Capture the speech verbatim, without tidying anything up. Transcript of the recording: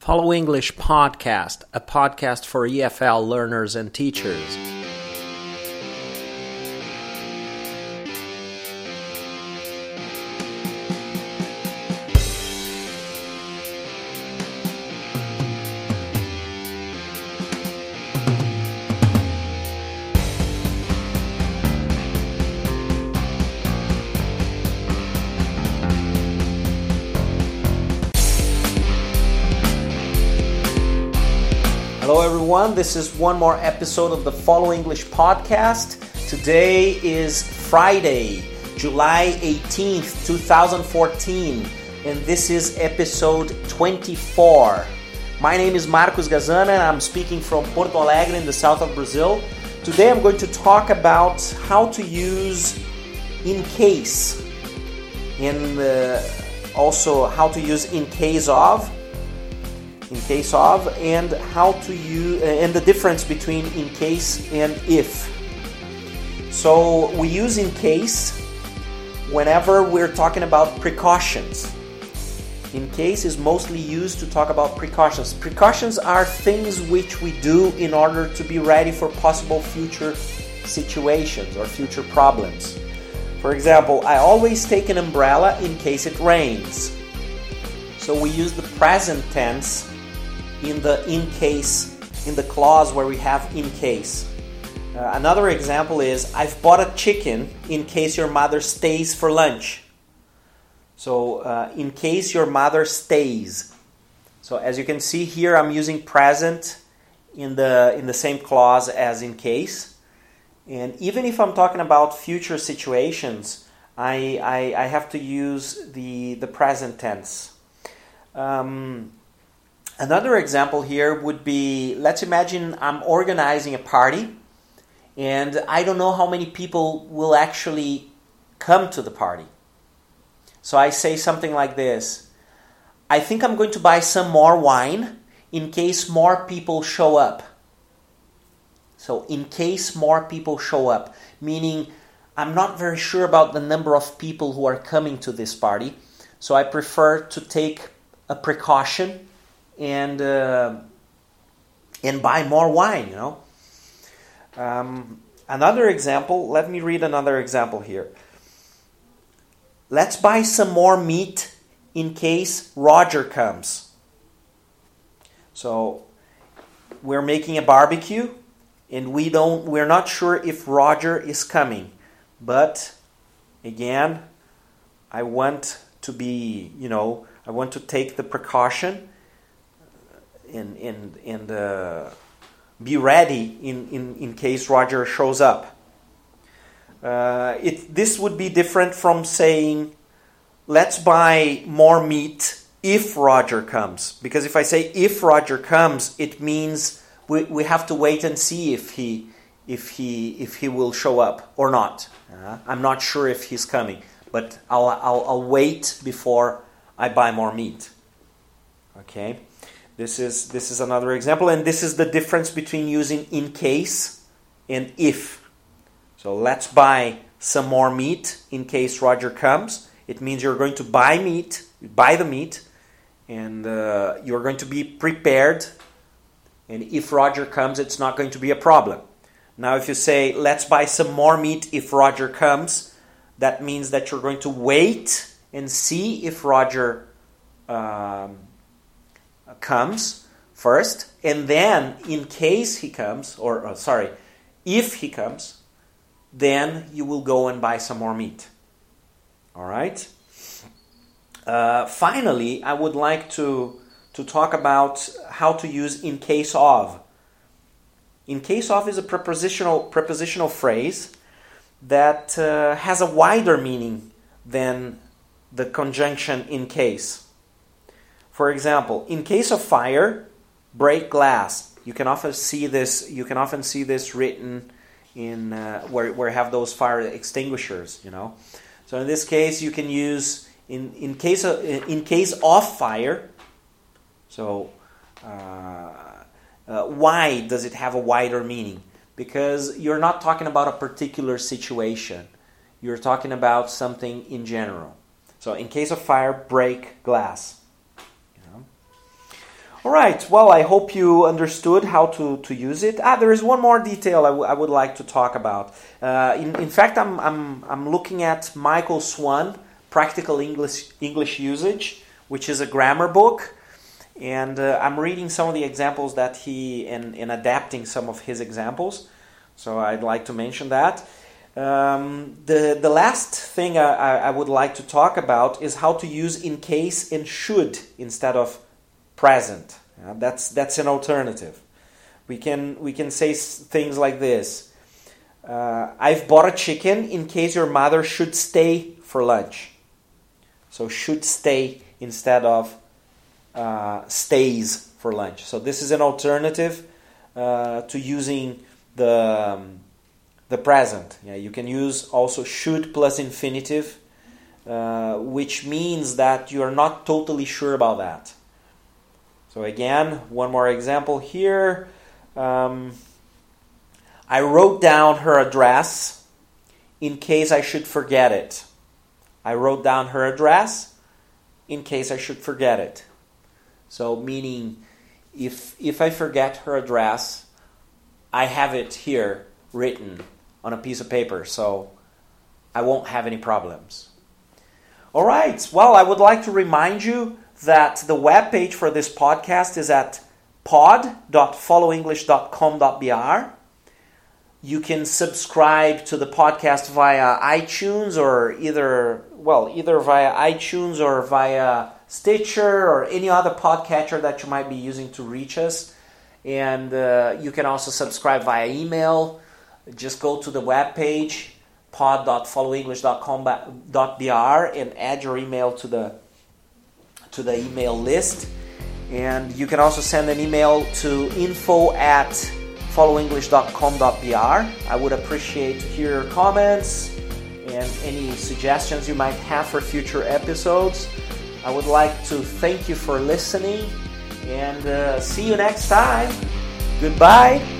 Follow English Podcast, a podcast for E F L learners and teachers. Hello everyone, this is one more episode of the Follow English Podcast. Today is Friday, July eighteenth, twenty fourteen, and this is episode twenty-four. My name is Marcos Gazana and I'm speaking from Porto Alegre in the south of Brazil. Today I'm going to talk about how to use in case, and uh, also how to use in case of, in case of, and how to use, and the difference between in case and if. So we use in case whenever we're talking about precautions. In case is mostly used to talk about precautions. Precautions are things which we do in order to be ready for possible future situations or future problems. For example, I always take an umbrella in case it rains. So we use the present tense in the in case, in the clause where we have in case. Uh, another example is, I've bought a chicken in case your mother stays for lunch. So, uh, in case your mother stays. So, as you can see here, I'm using present in the in the same clause as in case. And even if I'm talking about future situations, I I, I have to use the the present tense. Um, Another example here would be, let's imagine I'm organizing a party and I don't know how many people will actually come to the party. So I say something like this: I think I'm going to buy some more wine in case more people show up. So in case more people show up, meaning I'm not very sure about the number of people who are coming to this party, so I prefer to take a precaution and uh, and buy more wine, you know. Um, another example, let me read another example here. Let's buy some more meat in case Roger comes. So we're making a barbecue and we don't we're not sure if Roger is coming. But again, I want to be, you know, I want to take the precaution and and and uh, be ready in, in, in case Roger shows up. Uh, it this would be different from saying, let's buy more meat if Roger comes. Because if I say if Roger comes, it means we, we have to wait and see if he if he if he will show up or not. Uh, I'm not sure if he's coming, but I'll I'll, I'll wait before I buy more meat. Okay. This is this is another example, and this is the difference between using in case and if. So let's buy some more meat in case Roger comes. It means you're going to buy meat, buy the meat, and uh, you're going to be prepared. And if Roger comes, it's not going to be a problem. Now, if you say, let's buy some more meat if Roger comes, that means that you're going to wait and see if Roger Um, comes first, and then in case he comes, or uh, sorry, if he comes, then you will go and buy some more meat. All right. Uh, finally, I would like to to talk about how to use in case of. In case of is a prepositional prepositional phrase that uh, has a wider meaning than the conjunction in case. For example, in case of fire, break glass. You can often see this. You can often see this written in uh, where where have those fire extinguishers. You know, so in this case, you can use in in case of in case of fire. So, uh, uh, why does it have a wider meaning? Because you're not talking about a particular situation. You're talking about something in general. So, in case of fire, break glass. All right, well, I hope you understood how to, to use it. Ah, there is one more detail I, w- I would like to talk about. Uh, in, in fact, I'm, I'm, I'm looking at Michael Swan, Practical English, English Usage, which is a grammar book. And uh, I'm reading some of the examples that he, and, and adapting some of his examples. So I'd like to mention that. Um, the, the last thing I, I would like to talk about is how to use in case and should instead of present. Uh, that's that's an alternative. We can we can say s- things like this. Uh, I've bought a chicken in case your mother should stay for lunch. So should stay instead of uh, stays for lunch. So this is an alternative uh, to using the um, the present. Yeah, you can use also should plus infinitive, uh, which means that you are not totally sure about that. So again, one more example here. Um, I wrote down her address in case I should forget it. I wrote down her address in case I should forget it. So meaning, if if I forget her address, I have it here written on a piece of paper, so I won't have any problems. All right, well, I would like to remind you that the webpage for this podcast is at pod dot follow english dot com dot b r. You can subscribe to the podcast via iTunes or either, well, either via iTunes or via Stitcher or any other podcatcher that you might be using to reach us. And uh, you can also subscribe via email. Just go to the webpage, pod dot follow english dot com dot b r, and add your email to the to the email list. And you can also send an email to info at follow english dot com dot b r. I would appreciate to hear your comments and any suggestions you might have for future episodes. I would like to thank you for listening and uh, see you next time. Goodbye.